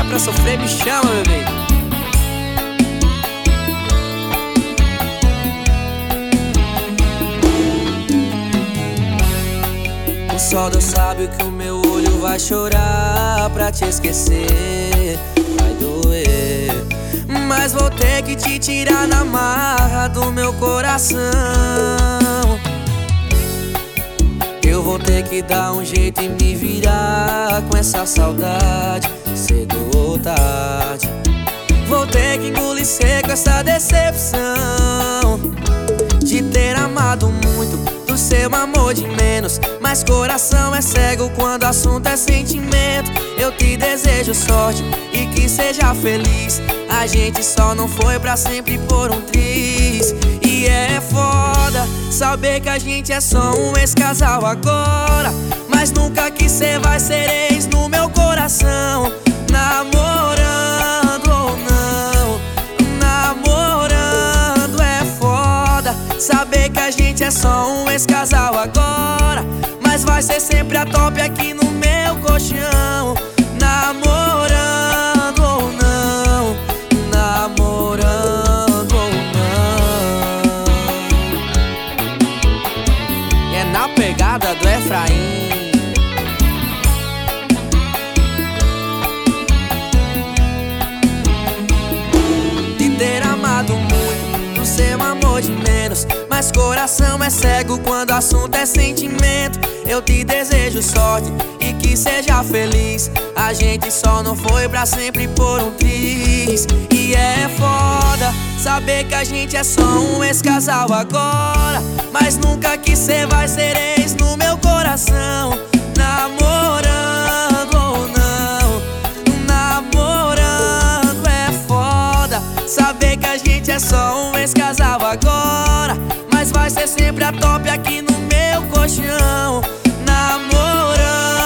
pra sofrer, me chama, bebê. Só Deus sabe que o meu olho vai chorar pra te esquecer. Vai doer, mas vou ter que te tirar na marra do meu coração. Eu vou ter que dar um jeito e me virar com essa saudade, cedo ou tarde. Vou ter que engolir seco essa decepção de ter amado muito, do seu amor de menos. Mas coração é cego quando o assunto é sentimento. Eu te desejo sorte e que seja feliz. A gente só não foi pra sempre por um triz. E é foda saber que a gente é só um ex-casal agora, mas nunca que cê vai ser ex no meu coração. Namorando ou não, namorando é foda saber que a gente é só um ex-casal agora, mas vai ser sempre a top aqui no meu colchão. Namorando ou não, namorando ou não. E é na pegada do Efraim. De ter amado muito, do seu amor de menos. Mas coração é cego quando o assunto é sentimento. Eu te desejo sorte e que seja feliz. A gente só não foi pra sempre por um triz. E é foda saber que a gente é só um ex-casal agora, mas nunca que cê vai ser ex no meu coração. Namorando ou não, namorando é foda saber que a gente é só um ex-casal agora, mas vai ser sempre a top aqui no meu colchão. Namorando